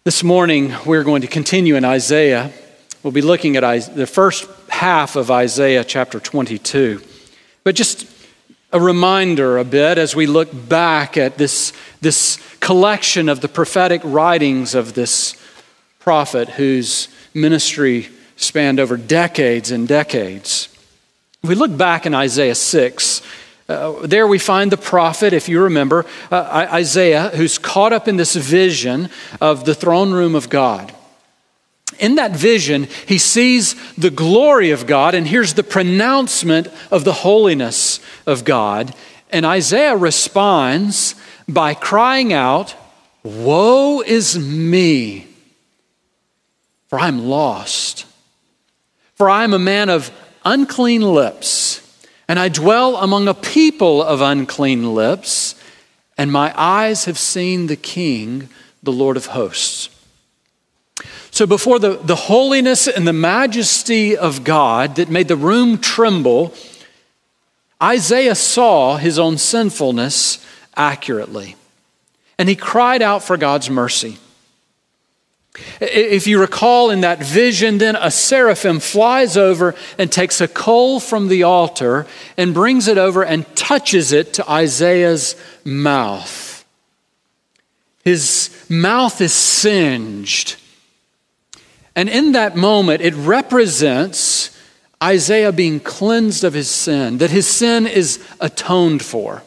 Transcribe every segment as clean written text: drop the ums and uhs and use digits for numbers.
This morning, we're going to continue in Isaiah. We'll be looking at the first half of Isaiah chapter 22. But just a reminder a bit as we look back at this collection of the prophetic writings of this prophet whose ministry spanned over decades and decades. If we look back in Isaiah 6, there we find the prophet, if you remember, Isaiah, who's caught up in this vision of the throne room of God. In that vision, he sees the glory of God and hears the pronouncement of the holiness of God. And Isaiah responds by crying out, "Woe is me, for I am lost. For I am a man of unclean lips, and I dwell among a people of unclean lips, and my eyes have seen the King, the Lord of hosts." So before the holiness and the majesty of God that made the room tremble, Isaiah saw his own sinfulness accurately, and he cried out for God's mercy. If you recall in that vision, then a seraphim flies over and takes a coal from the altar and brings it over and touches it to Isaiah's mouth. His mouth is singed. And in that moment, it represents Isaiah being cleansed of his sin, that his sin is atoned for.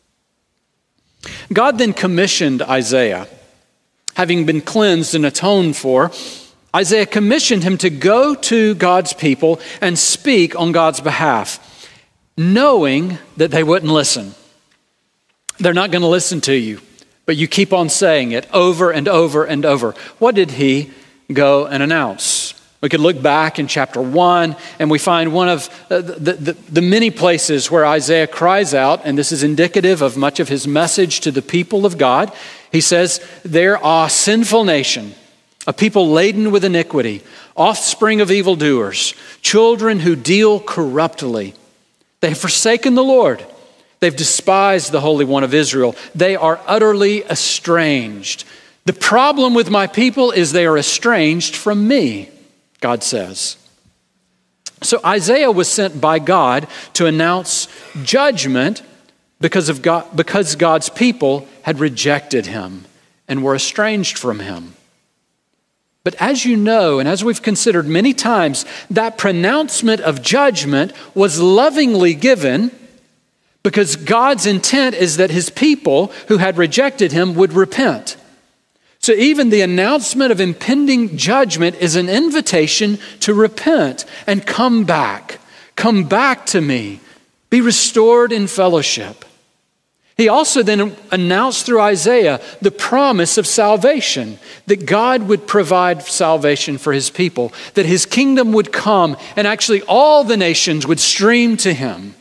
God then commissioned Isaiah. Having been cleansed and atoned for, Isaiah commissioned him to go to God's people and speak on God's behalf, knowing that they wouldn't listen. They're not going to listen to you, but you keep on saying it over and over and over. What did he go and announce? We could look back in chapter 1 and we find one of the many places where Isaiah cries out, and this is indicative of much of his message to the people of God. He says, "There are a sinful nation, a people laden with iniquity, offspring of evildoers, children who deal corruptly. They have forsaken the Lord. They've despised the Holy One of Israel. They are utterly estranged. The problem with my people is they are estranged from me," God says. So Isaiah was sent by God to announce judgment because God's people had rejected him and were estranged from him. But as you know, and as we've considered many times, that pronouncement of judgment was lovingly given because God's intent is that his people who had rejected him would repent. So even the announcement of impending judgment is an invitation to repent and come back. Come back to me. Be restored in fellowship. He also then announced through Isaiah the promise of salvation, that God would provide salvation for his people, that his kingdom would come and actually all the nations would stream to him.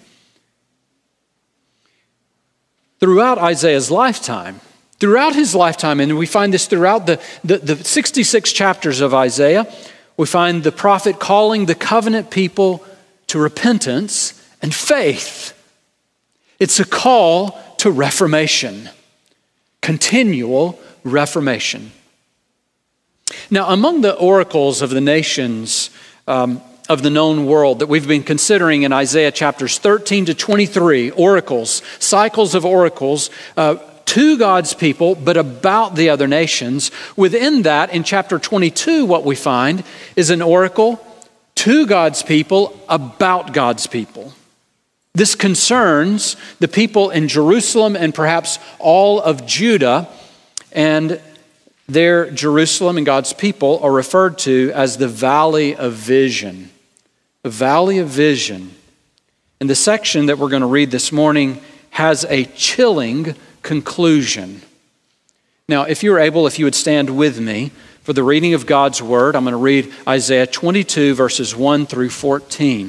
Throughout Isaiah's lifetime, and we find this throughout the 66 chapters of Isaiah, we find the prophet calling the covenant people to repentance and faith. It's a call to reformation, continual reformation. Now, among the oracles of the nations of the known world that we've been considering in Isaiah chapters 13 to 23, oracles, cycles of oracles, to God's people, but about the other nations. Within that, in chapter 22, what we find is an oracle to God's people about God's people. This concerns the people in Jerusalem and perhaps all of Judah, and their Jerusalem and God's people are referred to as the Valley of Vision. The Valley of Vision. And the section that we're going to read this morning has a chilling conclusion. Now, if you're able, if you would stand with me for the reading of God's word, I'm going to read Isaiah 22, verses 1 through 14.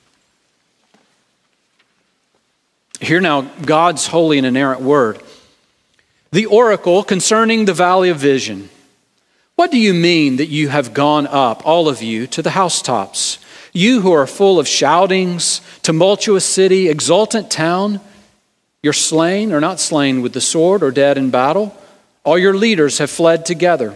Hear now God's holy and inerrant word. The oracle concerning the Valley of Vision. What do you mean that you have gone up, all of you, to the housetops? You who are full of shoutings, tumultuous city, exultant town, you're slain or not slain with the sword or dead in battle. All your leaders have fled together.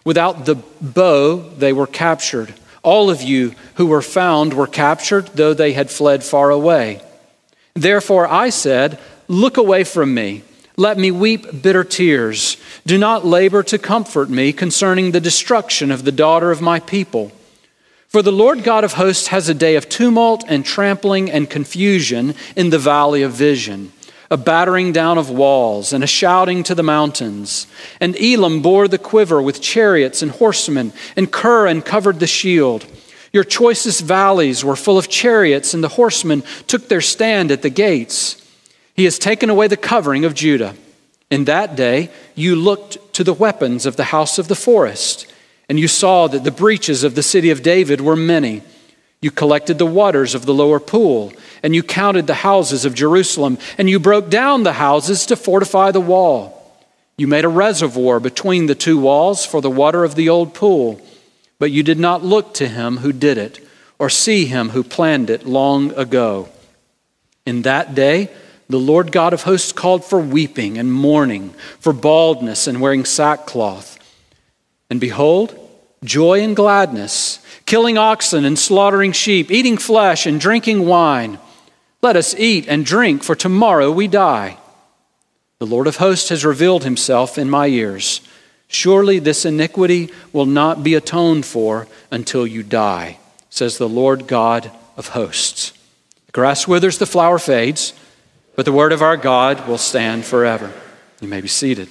Without the bow, they were captured. All of you who were found were captured, though they had fled far away. Therefore I said, look away from me. Let me weep bitter tears. Do not labor to comfort me concerning the destruction of the daughter of my people. For the Lord God of hosts has a day of tumult and trampling and confusion in the valley of vision, a battering down of walls and a shouting to the mountains. And Elam bore the quiver with chariots and horsemen, and Kir uncovered the shield. Your choicest valleys were full of chariots, and the horsemen took their stand at the gates. He has taken away the covering of Judah. In that day you looked to the weapons of the house of the forest, and you saw that the breaches of the city of David were many. You collected the waters of the lower pool, and you counted the houses of Jerusalem, and you broke down the houses to fortify the wall. You made a reservoir between the two walls for the water of the old pool, but you did not look to him who did it, or see him who planned it long ago. In that day, the Lord God of hosts called for weeping and mourning, for baldness and wearing sackcloth. And behold, joy and gladness, killing oxen and slaughtering sheep, eating flesh and drinking wine. Let us eat and drink, for tomorrow we die. The Lord of hosts has revealed himself in my ears. Surely this iniquity will not be atoned for until you die, says the Lord God of hosts. The grass withers, the flower fades, but the word of our God will stand forever. You may be seated.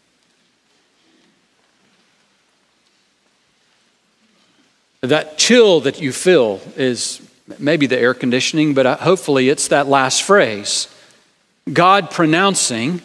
That chill that you feel is maybe the air conditioning, but hopefully it's that last phrase. God pronouncing,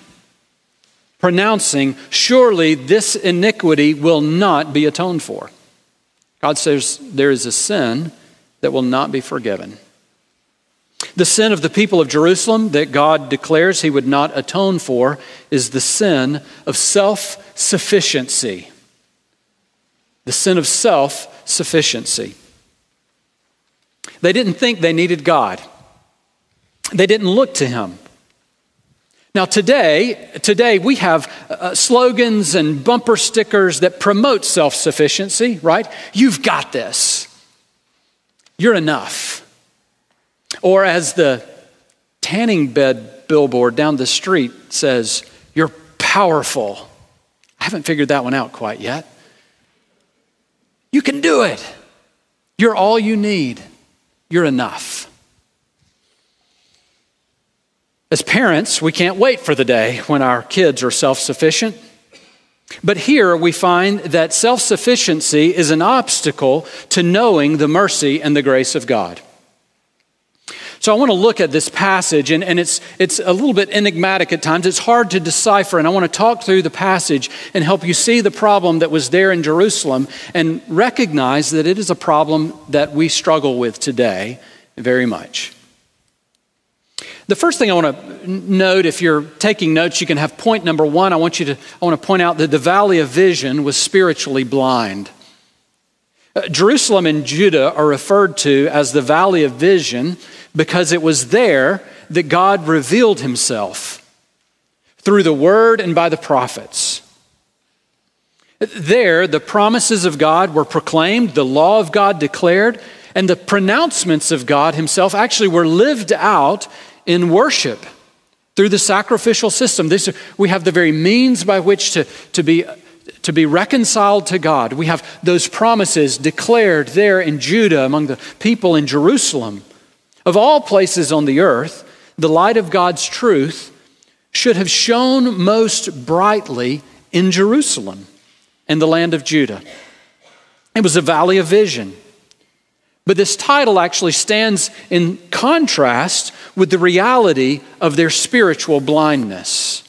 surely this iniquity will not be atoned for. God says there is a sin that will not be forgiven. The sin of the people of Jerusalem that God declares he would not atone for is the sin of self-sufficiency. The sin of self-sufficiency. They didn't think they needed God. They didn't look to him. Now today we have slogans and bumper stickers that promote self-sufficiency, right? You've got this. You're enough. Or as the tanning bed billboard down the street says, you're powerful. I haven't figured that one out quite yet. You can do it. You're all you need. You're enough. As parents, we can't wait for the day when our kids are self-sufficient. But here we find that self-sufficiency is an obstacle to knowing the mercy and the grace of God. So I want to look at this passage, and it's a little bit enigmatic at times. It's hard to decipher, and I want to talk through the passage and help you see the problem that was there in Jerusalem and recognize that it is a problem that we struggle with today very much. The first thing I want to note, if you're taking notes, you can have point number one. I want to point out that the valley of vision was spiritually blind. Jerusalem and Judah are referred to as the valley of vision because it was there that God revealed himself through the word and by the prophets. There, the promises of God were proclaimed, the law of God declared, and the pronouncements of God himself actually were lived out in worship through the sacrificial system. We have the very means by which to be reconciled to God. We have those promises declared there in Judah among the people in Jerusalem. Of all places on the earth, the light of God's truth should have shone most brightly in Jerusalem and the land of Judah. It was a valley of vision. But this title actually stands in contrast with the reality of their spiritual blindness.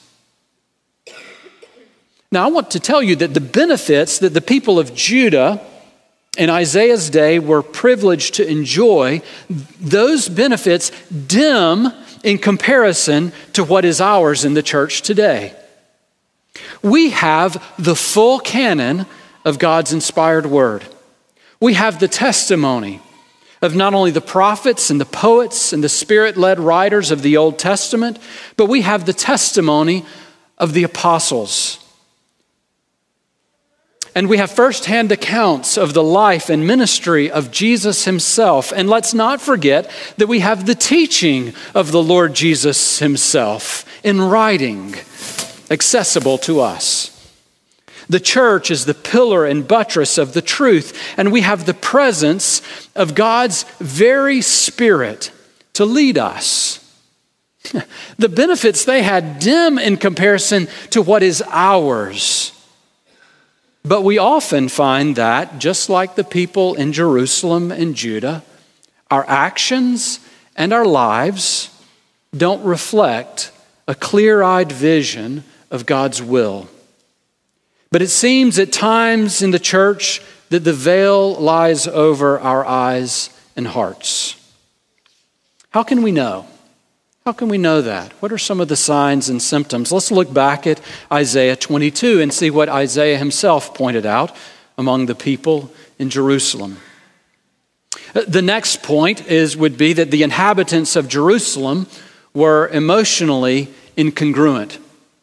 Now, I want to tell you that the benefits that the people of Judah in Isaiah's day were privileged to enjoy, those benefits dim in comparison to what is ours in the church today. We have the full canon of God's inspired word. We have the testimony of not only the prophets and the poets and the Spirit-led writers of the Old Testament, but we have the testimony of the apostles. and we have firsthand accounts of the life and ministry of Jesus himself. And let's not forget that we have the teaching of the Lord Jesus himself in writing, accessible to us. The church is the pillar and buttress of the truth, and we have the presence of God's very Spirit to lead us. The benefits they had dim in comparison to what is ours. But we often find that, just like the people in Jerusalem and Judah, our actions and our lives don't reflect a clear-eyed vision of God's will. But it seems at times in the church that the veil lies over our eyes and hearts. How can we know? How can we know that? What are some of the signs and symptoms? Let's look back at Isaiah 22 and see what Isaiah himself pointed out among the people in Jerusalem. The next point would be that the inhabitants of Jerusalem were emotionally incongruent.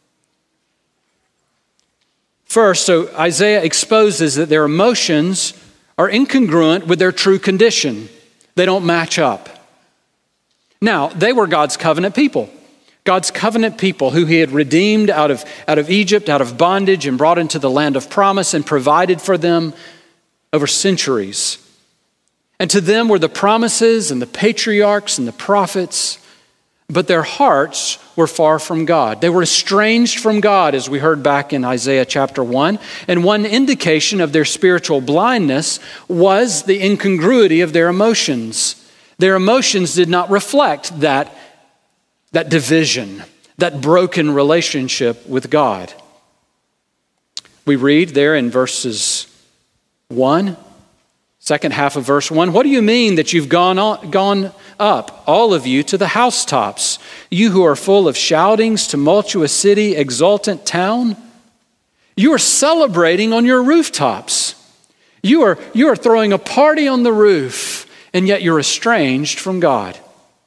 First, so Isaiah exposes that their emotions are incongruent with their true condition. They don't match up. Now, they were God's covenant people. God's covenant people who he had redeemed out of Egypt, out of bondage, and brought into the land of promise and provided for them over centuries. And to them were the promises and the patriarchs and the prophets, but their hearts were far from God. They were estranged from God, as we heard back in Isaiah chapter 1. And one indication of their spiritual blindness was the incongruity of their emotions. Their emotions did not reflect that division, that broken relationship with God. We read there in verses 1, second half of verse 1, "What do you mean that you've gone up, all of you, to the housetops, you who are full of shoutings, tumultuous city, exultant town? You are celebrating on your rooftops. You are throwing a party on the roof, and yet you're estranged from God."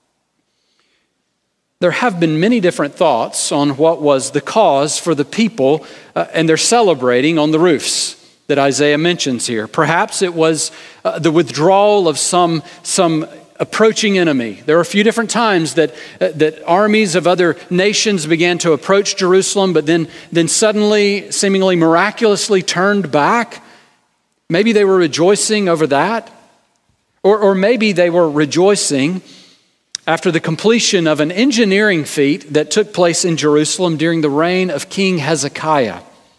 There have been many different thoughts on what was the cause for the people and their celebrating on the roofs that Isaiah mentions here. Perhaps it was the withdrawal of some approaching enemy. There are a few different times that armies of other nations began to approach Jerusalem, but then suddenly, seemingly miraculously turned back. Maybe they were rejoicing over that. Or maybe they were rejoicing after the completion of an engineering feat that took place in Jerusalem during the reign of King Hezekiah.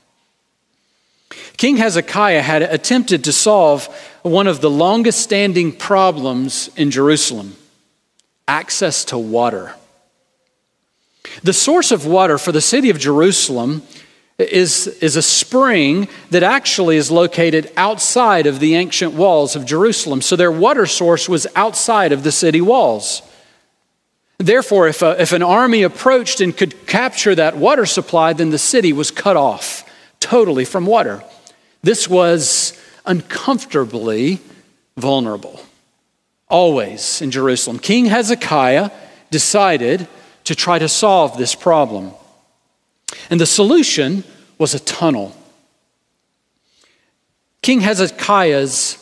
King Hezekiah had attempted to solve one of the longest standing problems in Jerusalem: access to water. The source of water for the city of Jerusalem is a spring that actually is located outside of the ancient walls of Jerusalem. So their water source was outside of the city walls. Therefore, if an army approached and could capture that water supply, then the city was cut off totally from water. This was uncomfortably vulnerable. Always in Jerusalem, King Hezekiah decided to try to solve this problem. And the solution was a tunnel. King Hezekiah's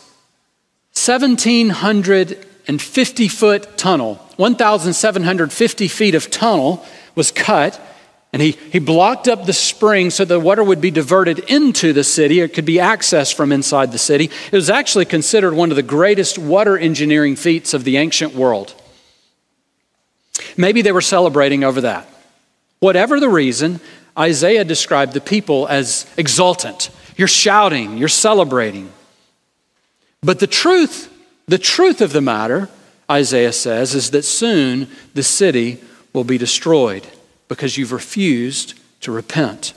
1,750-foot tunnel, 1,750 feet of tunnel was cut, and he blocked up the spring so the water would be diverted into the city. It could be accessed from inside the city. It was actually considered one of the greatest water engineering feats of the ancient world. Maybe they were celebrating over that. Whatever the reason, Isaiah described the people as exultant. You're shouting, you're celebrating. But the truth of the matter, Isaiah says, is that soon the city will be destroyed because you've refused to repent.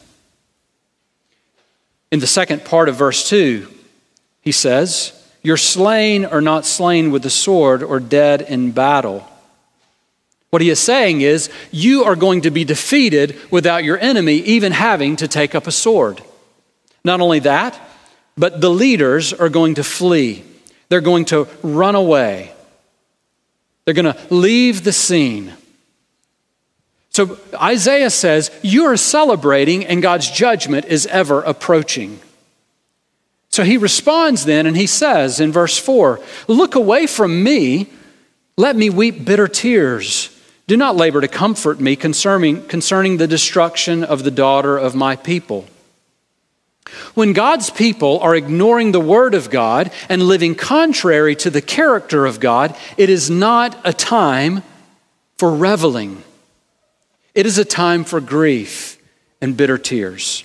In the second part of verse 2, he says, "Your slain are not slain with the sword or dead in battle." What he is saying is, you are going to be defeated without your enemy even having to take up a sword. Not only that, but the leaders are going to flee. They're going to run away. They're going to leave the scene. So Isaiah says, you are celebrating and God's judgment is ever approaching. So he responds then, and he says in verse 4, "Look away from me, let me weep bitter tears. Do not labor to comfort me concerning the destruction of the daughter of my people." When God's people are ignoring the word of God and living contrary to the character of God, it is not a time for reveling. It is a time for grief and bitter tears.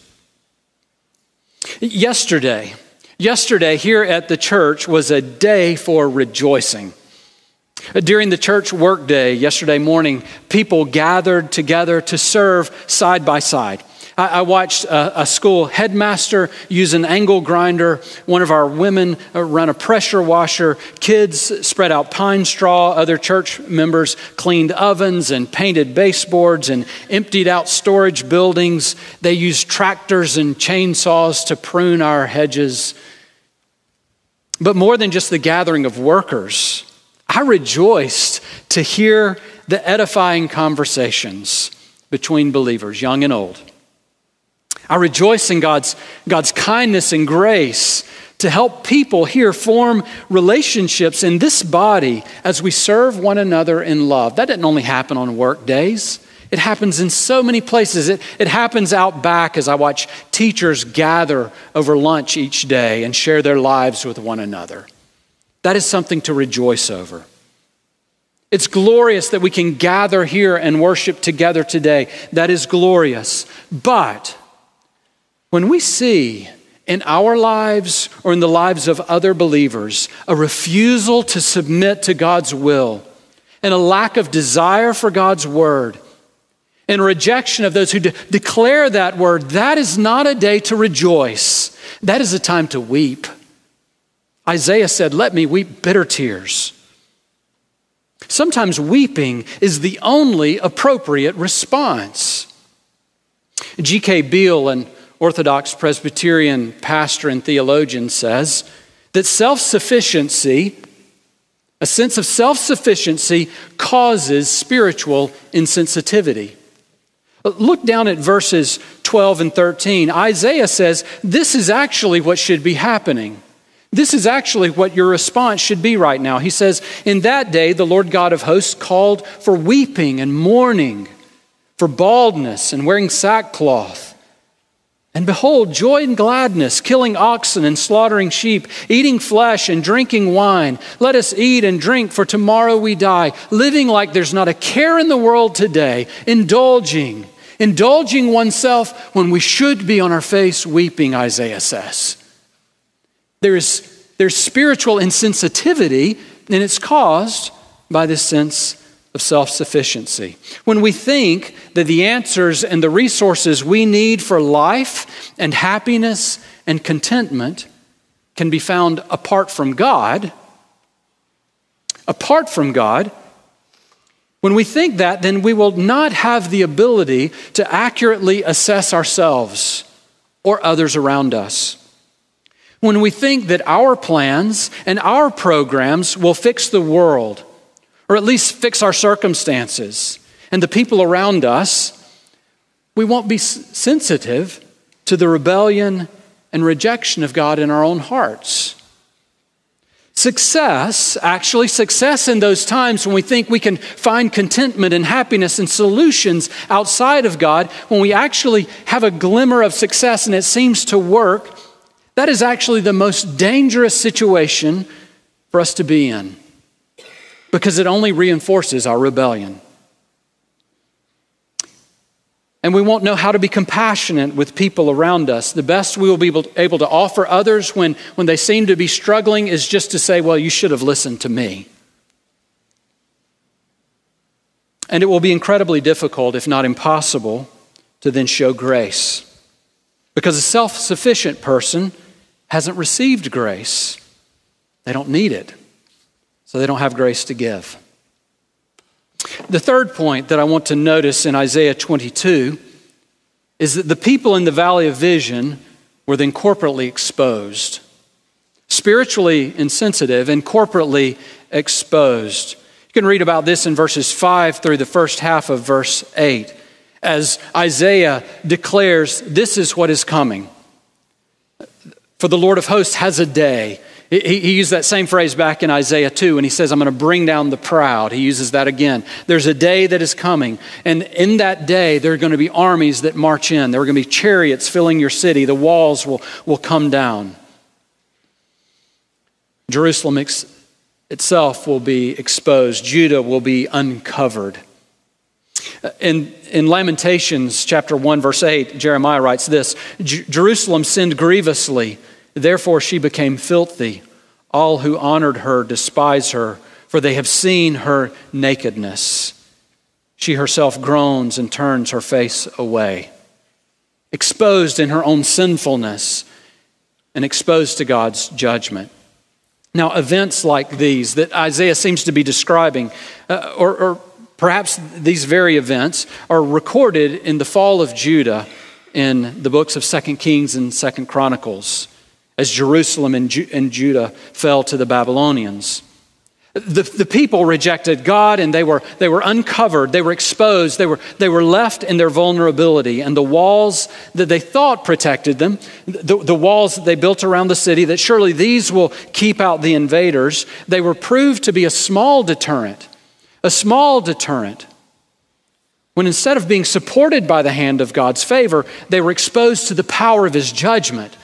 Yesterday here at the church was a day for rejoicing. During the church workday yesterday morning, people gathered together to serve side by side. I watched a school headmaster use an angle grinder. One of our women run a pressure washer. Kids spread out pine straw. Other church members cleaned ovens and painted baseboards and emptied out storage buildings. They used tractors and chainsaws to prune our hedges. But more than just the gathering of workers, I rejoiced to hear the edifying conversations between believers, young and old. I rejoice in God's kindness and grace to help people here form relationships in this body as we serve one another in love. That doesn't only happen on work days. It happens in so many places. It happens out back as I watch teachers gather over lunch each day and share their lives with one another. That is something to rejoice over. It's glorious that we can gather here and worship together today. That is glorious. But when we see in our lives or in the lives of other believers a refusal to submit to God's will and a lack of desire for God's word and a rejection of those who declare that word, that is not a day to rejoice. That is a time to weep. Isaiah said, "Let me weep bitter tears." Sometimes weeping is the only appropriate response. G.K. Beale, an Orthodox Presbyterian pastor and theologian, says that self-sufficiency, a sense of self-sufficiency, causes spiritual insensitivity. Look down at verses 12 and 13. Isaiah says this is actually what should be happening. This is actually what your response should be right now. He says, "In that day, the Lord God of hosts called for weeping and mourning, for baldness and wearing sackcloth. And behold, joy and gladness, killing oxen and slaughtering sheep, eating flesh and drinking wine. Let us eat and drink, for tomorrow we die. Living like there's not a care in the world today, indulging oneself when we should be on our face weeping," Isaiah says. There's spiritual insensitivity, and it's caused by this sense of self-sufficiency. When we think that the answers and the resources we need for life and happiness and contentment can be found apart from God, when we think that, then we will not have the ability to accurately assess ourselves or others around us. When we think that our plans and our programs will fix the world, or at least fix our circumstances and the people around us, we won't be sensitive to the rebellion and rejection of God in our own hearts. Success in those times when we think we can find contentment and happiness and solutions outside of God, when we actually have a glimmer of success and it seems to work, that is actually the most dangerous situation for us to be in, because it only reinforces our rebellion. And we won't know how to be compassionate with people around us. The best we will be able to offer others when they seem to be struggling is just to say, "Well, you should have listened to me." And it will be incredibly difficult, if not impossible, to then show grace, because a self-sufficient person hasn't received grace. They don't need it, so they don't have grace to give. The third point that I want to notice in Isaiah 22 is that the people in the Valley of Vision were then corporately exposed, spiritually insensitive and corporately exposed. You can read about this in verses 5 through the first half of verse 8, as Isaiah declares this is what is coming. For the Lord of hosts has a day. He used that same phrase back in Isaiah 2, and he says, I'm going to bring down the proud. He uses that again. There's a day that is coming, and in that day, there are going to be armies that march in. There are going to be chariots filling your city. The walls will come down. Jerusalem itself will be exposed. Judah will be uncovered. In Lamentations chapter 1, verse 8, Jeremiah writes this, Jerusalem sinned grievously, therefore she became filthy. All who honored her despise her, for they have seen her nakedness. She herself groans and turns her face away. Exposed in her own sinfulness and exposed to God's judgment. Now, events like these that Isaiah seems to be describing, or perhaps these very events, are recorded in the fall of Judah in the books of 2 Kings and 2 Chronicles, as Jerusalem and Judah fell to the Babylonians. The people rejected God, and they were uncovered, they were exposed, they were left in their vulnerability, and the walls that they thought protected them, the walls that they built around the city, that surely these will keep out the invaders, they were proved to be a small deterrent, when instead of being supported by the hand of God's favor, they were exposed to the power of his judgment.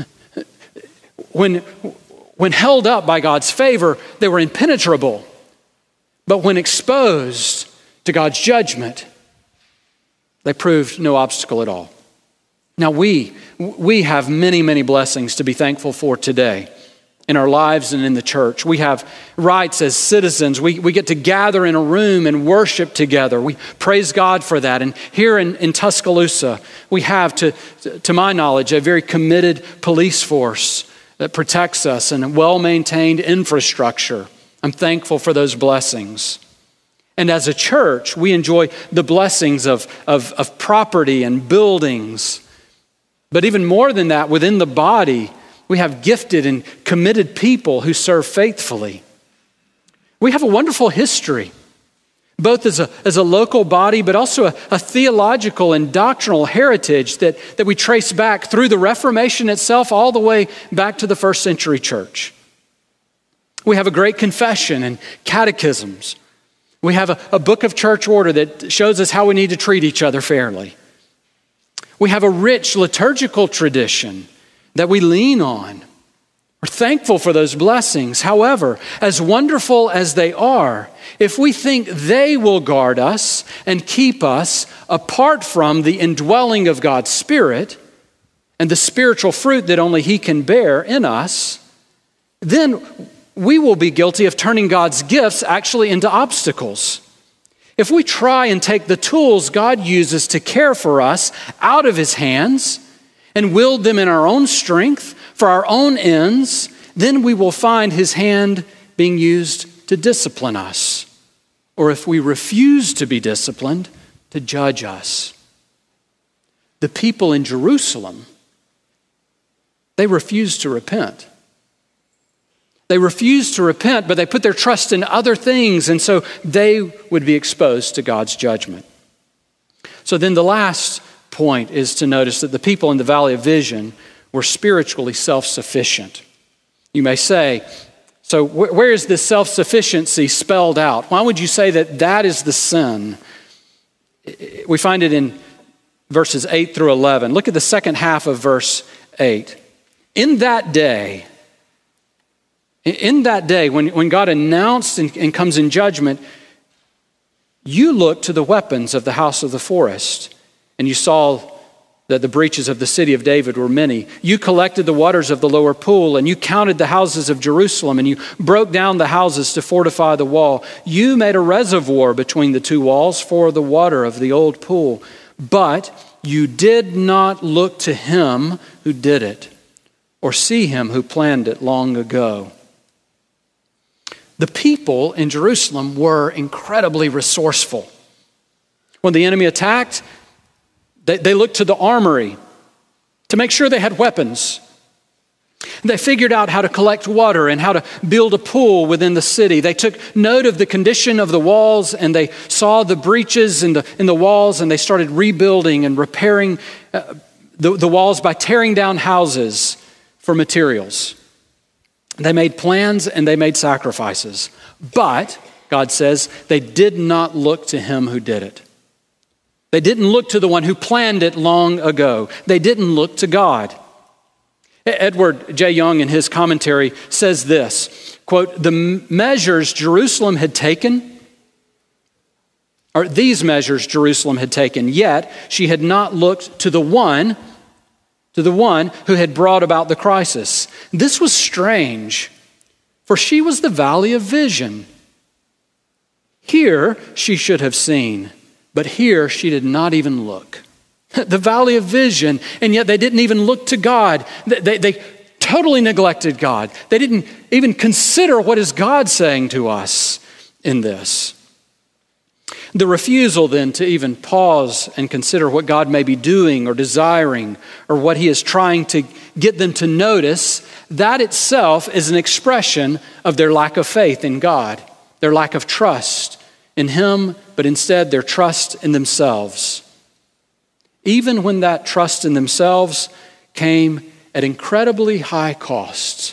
When held up by God's favor, they were impenetrable. But when exposed to God's judgment, they proved no obstacle at all. Now we have many, many blessings to be thankful for today in our lives and in the church. We have rights as citizens. We get to gather in a room and worship together. We praise God for that. And here in Tuscaloosa, we have, to my knowledge, a very committed police force that protects us and a well-maintained infrastructure. I'm thankful for those blessings. And as a church, we enjoy the blessings of property and buildings. But even more than that, within the body, we have gifted and committed people who serve faithfully. We have a wonderful history, both as a local body, but also a theological and doctrinal heritage that we trace back through the Reformation itself all the way back to the first century church. We have a great confession and catechisms. We have a book of church order that shows us how we need to treat each other fairly. We have a rich liturgical tradition that we lean on. We're thankful for those blessings. However, as wonderful as they are, if we think they will guard us and keep us apart from the indwelling of God's Spirit and the spiritual fruit that only He can bear in us, then we will be guilty of turning God's gifts actually into obstacles. If we try and take the tools God uses to care for us out of His hands and wield them in our own strength for our own ends, then we will find His hand being used to discipline us. Or if we refuse to be disciplined, to judge us. The people in Jerusalem, they refused to repent. They refused to repent, but they put their trust in other things, and so they would be exposed to God's judgment. So then the last point is to notice that the people in the Valley of Vision were spiritually self-sufficient. You may say, so where is this self-sufficiency spelled out? Why would you say that is the sin? We find it in verses 8 through 11. Look at the second half of verse 8. In that day, when God announced and comes in judgment, you looked to the weapons of the house of the forest, and you saw that the breaches of the city of David were many. You collected the waters of the lower pool, and you counted the houses of Jerusalem, and you broke down the houses to fortify the wall. You made a reservoir between the two walls for the water of the old pool, but you did not look to Him who did it, or see Him who planned it long ago. The people in Jerusalem were incredibly resourceful. When the enemy attacked, they looked to the armory to make sure they had weapons. They figured out how to collect water and how to build a pool within the city. They took note of the condition of the walls, and they saw the breaches in the walls, and they started rebuilding and repairing the walls by tearing down houses for materials. They made plans and they made sacrifices. But, God says, they did not look to him who did it. They didn't look to the one who planned it long ago. They didn't look to God. Edward J. Young in his commentary says this, quote, "The measures Jerusalem had taken, or these measures Jerusalem had taken, yet she had not looked to the one who had brought about the crisis. This was strange, for she was the valley of vision. Here she should have seen, but here she did not even look." The valley of vision, and yet they didn't even look to God. They totally neglected God. They didn't even consider what is God saying to us in this. The refusal then to even pause and consider what God may be doing or desiring or what he is trying to get them to notice, that itself is an expression of their lack of faith in God, their lack of trust in him, but instead their trust in themselves. Even when that trust in themselves came at incredibly high costs.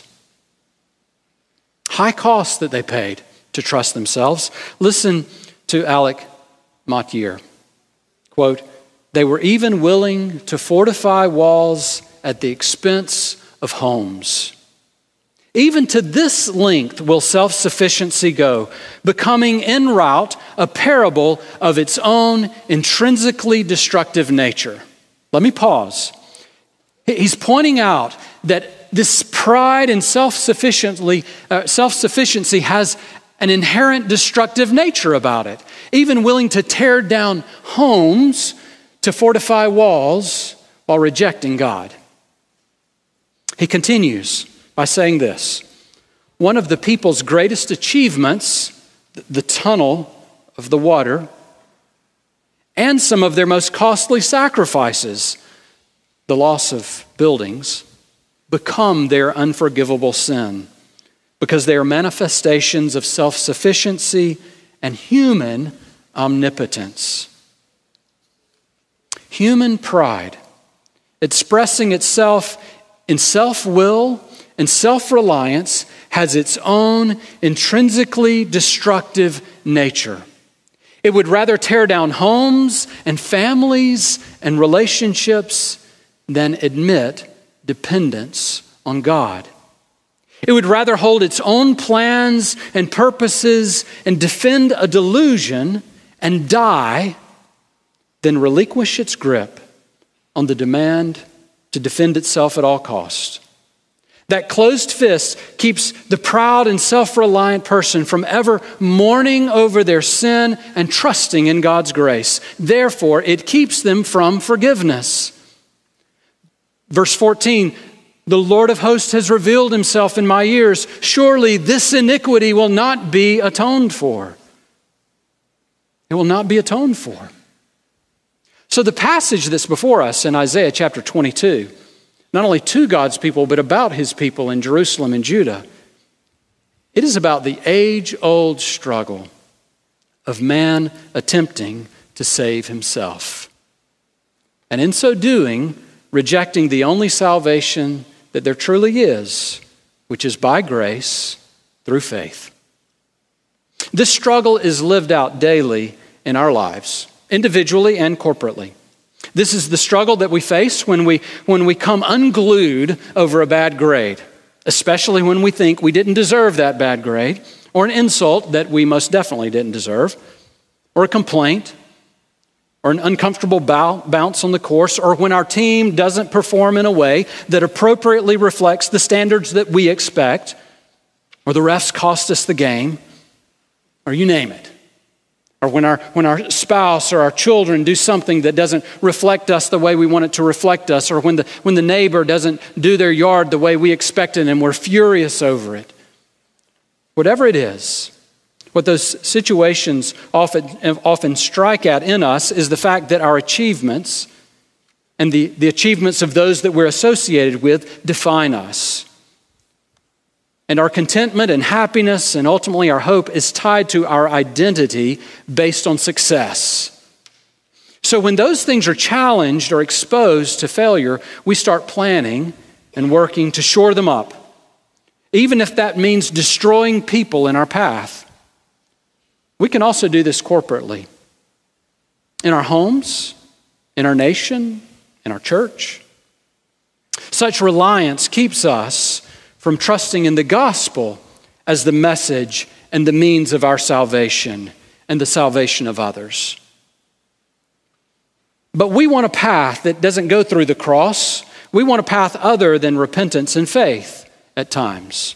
High costs that they paid to trust themselves. Listen to Alec Motyer. Quote, "They were even willing to fortify walls at the expense of homes. Even to this length will self-sufficiency go, becoming en route a parable of its own intrinsically destructive nature." Let me pause. He's pointing out that this pride and self-sufficiency has an inherent destructive nature about it. Even willing to tear down homes to fortify walls while rejecting God. He continues by saying this, "One of the people's greatest achievements, the tunnel of the water, and some of their most costly sacrifices, the loss of buildings, become their unforgivable sin because they are manifestations of self-sufficiency and human omnipotence." Human pride, expressing itself in self-will and self-reliance, has its own intrinsically destructive nature. It would rather tear down homes and families and relationships than admit dependence on God. It would rather hold its own plans and purposes and defend a delusion and die than relinquish its grip on the demand to defend itself at all costs. That closed fist keeps the proud and self-reliant person from ever mourning over their sin and trusting in God's grace. Therefore, it keeps them from forgiveness. Verse 14, "The Lord of hosts has revealed himself in my ears. Surely this iniquity will not be atoned for." It will not be atoned for. So the passage that's before us in Isaiah chapter 22, not only to God's people, but about his people in Jerusalem and Judah, it is about the age-old struggle of man attempting to save himself. And in so doing, rejecting the only salvation that there truly is, which is by grace through faith. This struggle is lived out daily in our lives, individually and corporately. This is the struggle that we face when we come unglued over a bad grade, especially when we think we didn't deserve that bad grade, or an insult that we most definitely didn't deserve, or a complaint, or an uncomfortable bounce on the course, or when our team doesn't perform in a way that appropriately reflects the standards that we expect, or the refs cost us the game, or you name it. Or when our spouse or our children do something that doesn't reflect us the way we want it to reflect us, or when the neighbor doesn't do their yard the way we expected and we're furious over it. Whatever it is, what those situations often strike at in us is the fact that our achievements and the achievements of those that we're associated with define us. And our contentment and happiness and ultimately our hope is tied to our identity based on success. So when those things are challenged or exposed to failure, we start planning and working to shore them up, even if that means destroying people in our path. We can also do this corporately, in our homes, in our nation, in our church. Such reliance keeps us from trusting in the gospel as the message and the means of our salvation and the salvation of others. But we want a path that doesn't go through the cross. We want a path other than repentance and faith at times.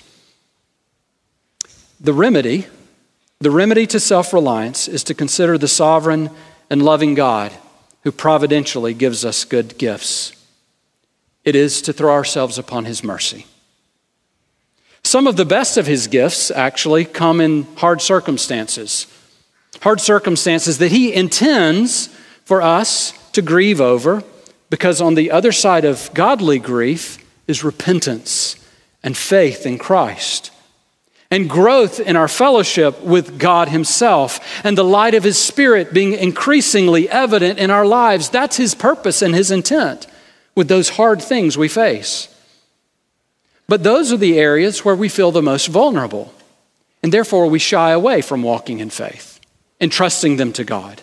The remedy to self-reliance is to consider the sovereign and loving God who providentially gives us good gifts. It is to throw ourselves upon his mercy. Some of the best of his gifts actually come in hard circumstances that he intends for us to grieve over, because on the other side of godly grief is repentance and faith in Christ and growth in our fellowship with God himself and the light of his Spirit being increasingly evident in our lives. That's his purpose and his intent with those hard things we face. But those are the areas where we feel the most vulnerable, and therefore we shy away from walking in faith and trusting them to God.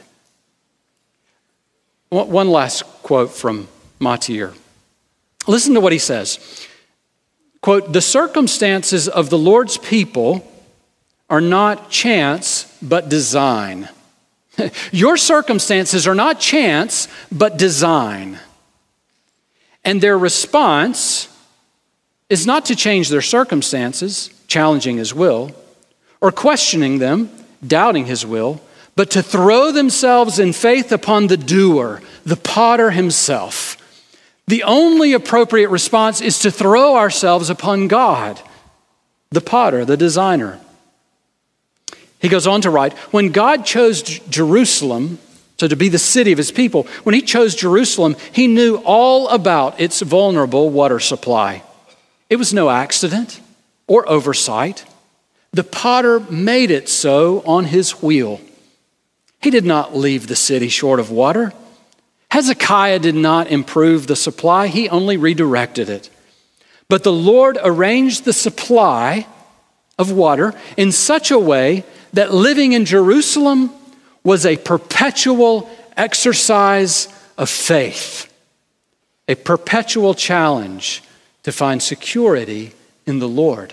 One last quote from Mottier. Listen to what he says. Quote, "The circumstances of the Lord's people are not chance, but design." Your circumstances are not chance, but design. And their response is not to change their circumstances, challenging his will, or questioning them, doubting his will, but to throw themselves in faith upon the doer, the potter himself. The only appropriate response is to throw ourselves upon God, the potter, the designer. He goes on to write, when God chose Jerusalem, so to be the city of his people, when he chose Jerusalem, he knew all about its vulnerable water supply. It was no accident or oversight. The potter made it so on his wheel. He did not leave the city short of water. Hezekiah did not improve the supply. He only redirected it. But the Lord arranged the supply of water in such a way that living in Jerusalem was a perpetual exercise of faith, a perpetual challenge to find security in the Lord.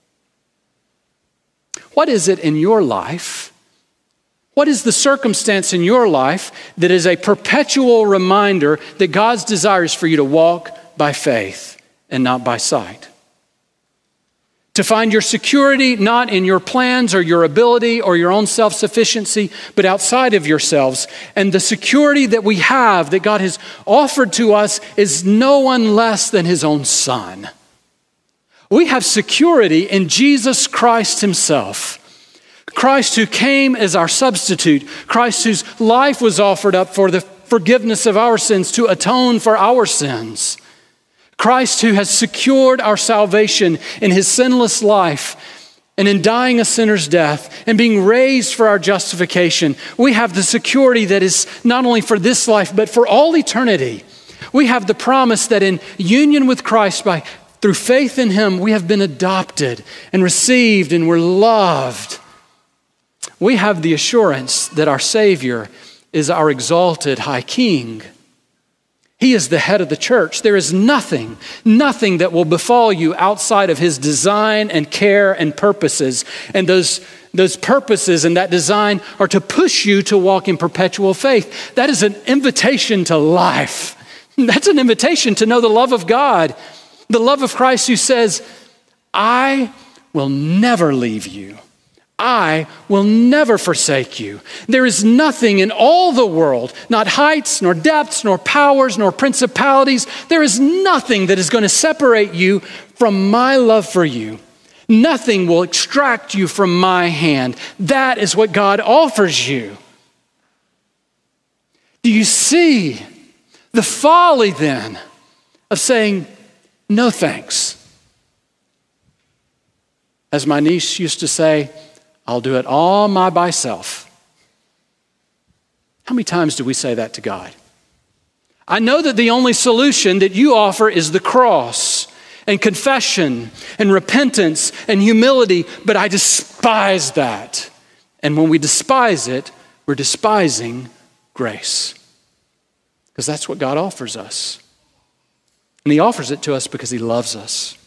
What is it in your life? What is the circumstance in your life that is a perpetual reminder that God's desire is for you to walk by faith and not by sight? To find your security not in your plans or your ability or your own self-sufficiency, but outside of yourselves. And the security that we have, that God has offered to us, is no one less than his own Son. We have security in Jesus Christ himself. Christ who came as our substitute, Christ whose life was offered up for the forgiveness of our sins, to atone for our sins. Christ who has secured our salvation in his sinless life and in dying a sinner's death and being raised for our justification. We have the security that is not only for this life, but for all eternity. We have the promise that in union with Christ, through faith in him, we have been adopted and received and we're loved. We have the assurance that our Savior is our exalted high King. He is the head of the church. There is nothing that will befall you outside of his design and care and purposes. And those purposes and that design are to push you to walk in perpetual faith. That is an invitation to life. That's an invitation to know the love of God, the love of Christ who says, I will never leave you. I will never forsake you. There is nothing in all the world, not heights, nor depths, nor powers, nor principalities. There is nothing that is going to separate you from my love for you. Nothing will extract you from my hand. That is what God offers you. Do you see the folly then of saying, no thanks? As my niece used to say, I'll do it all by myself. How many times do we say that to God? I know that the only solution that you offer is the cross, and confession and repentance and humility, but I despise that. And when we despise it, we're despising grace. Because that's what God offers us. And he offers it to us because he loves us.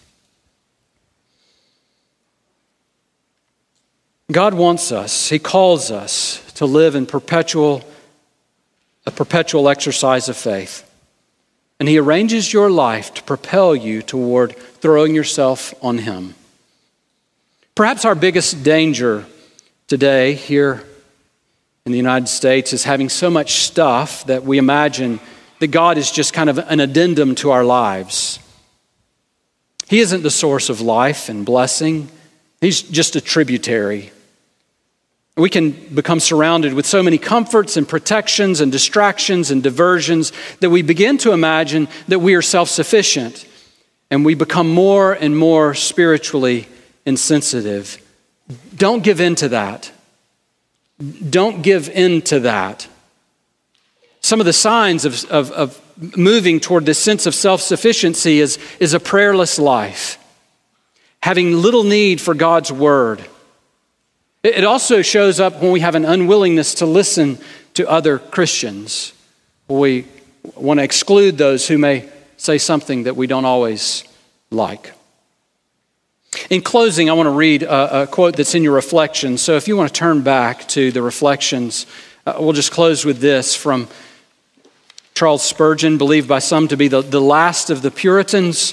God wants us, he calls us to live in a perpetual exercise of faith. And he arranges your life to propel you toward throwing yourself on him. Perhaps our biggest danger today here in the United States is having so much stuff that we imagine that God is just kind of an addendum to our lives. He isn't the source of life and blessing. He's just a tributary. We can become surrounded with so many comforts and protections and distractions and diversions that we begin to imagine that we are self-sufficient, and we become more and more spiritually insensitive. Don't give in to that. Don't give in to that. Some of the signs of moving toward this sense of self-sufficiency is a prayerless life, having little need for God's word. It also shows up when we have an unwillingness to listen to other Christians. We want to exclude those who may say something that we don't always like. In closing, I want to read a quote that's in your reflections. So if you want to turn back to the reflections, we'll just close with this from Charles Spurgeon, believed by some to be the last of the Puritans,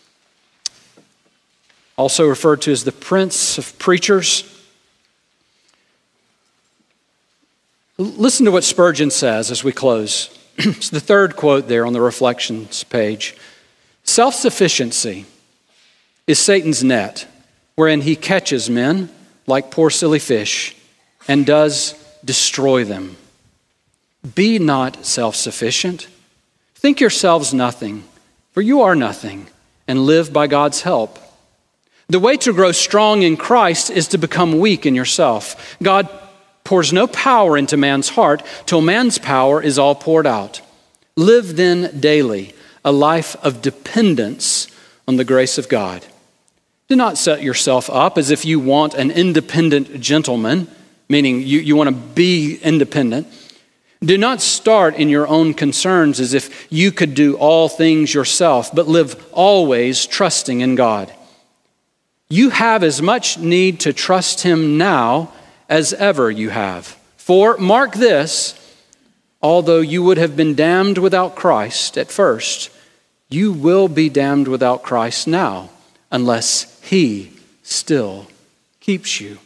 also referred to as the Prince of Preachers. Listen to what Spurgeon says as we close. It's the third quote there on the reflections page. Self-sufficiency is Satan's net, wherein he catches men like poor silly fish and does destroy them. Be not self-sufficient. Think yourselves nothing, for you are nothing, and live by God's help. The way to grow strong in Christ is to become weak in yourself. God pours no power into man's heart till man's power is all poured out. Live then daily a life of dependence on the grace of God. Do not set yourself up as if you want an independent gentleman, meaning you want to be independent. Do not start in your own concerns as if you could do all things yourself, but live always trusting in God. You have as much need to trust him now as ever you have. For, mark this, although you would have been damned without Christ at first, you will be damned without Christ now, unless he still keeps you.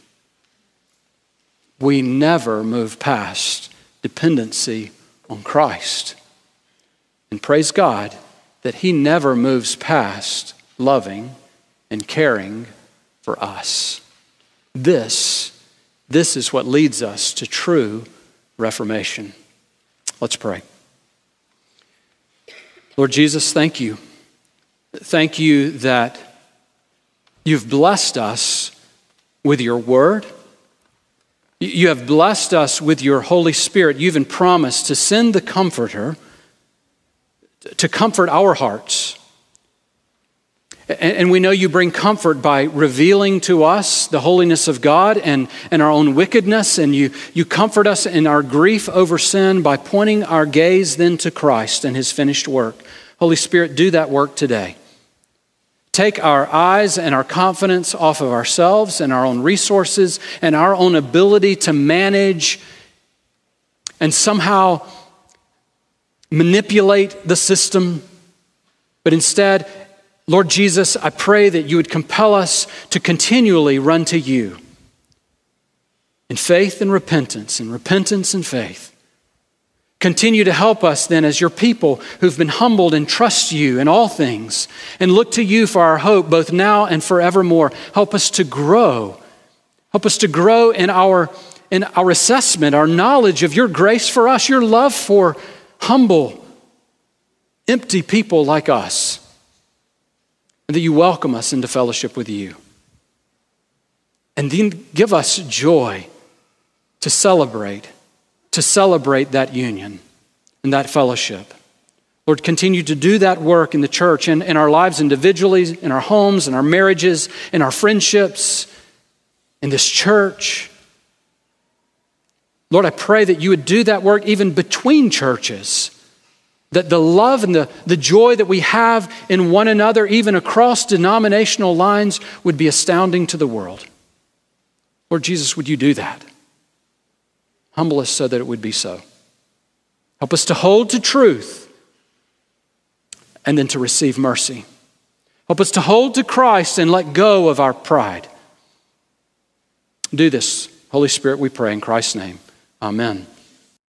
We never move past dependency on Christ. And praise God that he never moves past loving and caring for us. This is what leads us to true reformation. Let's pray. Lord Jesus, thank you. Thank you that you've blessed us with your word. You have blessed us with your Holy Spirit. You even promised to send the Comforter to comfort our hearts. And we know you bring comfort by revealing to us the holiness of God and our own wickedness. And you comfort us in our grief over sin by pointing our gaze then to Christ and his finished work. Holy Spirit, do that work today. Take our eyes and our confidence off of ourselves and our own resources and our own ability to manage and somehow manipulate the system. But instead, Lord Jesus, I pray that you would compel us to continually run to you in faith and repentance and faith. Continue to help us then as your people who've been humbled and trust you in all things and look to you for our hope both now and forevermore. Help us to grow. Help us to grow in our assessment, our knowledge of your grace for us, your love for humble, empty people like us. And that you welcome us into fellowship with you. And then give us joy to celebrate that union and that fellowship. Lord, continue to do that work in the church and in our lives individually, in our homes, in our marriages, in our friendships, in this church. Lord, I pray that you would do that work even between churches, that the love and the joy that we have in one another, even across denominational lines, would be astounding to the world. Lord Jesus, would you do that? Humble us so that it would be so. Help us to hold to truth and then to receive mercy. Help us to hold to Christ and let go of our pride. Do this, Holy Spirit, we pray in Christ's name. Amen.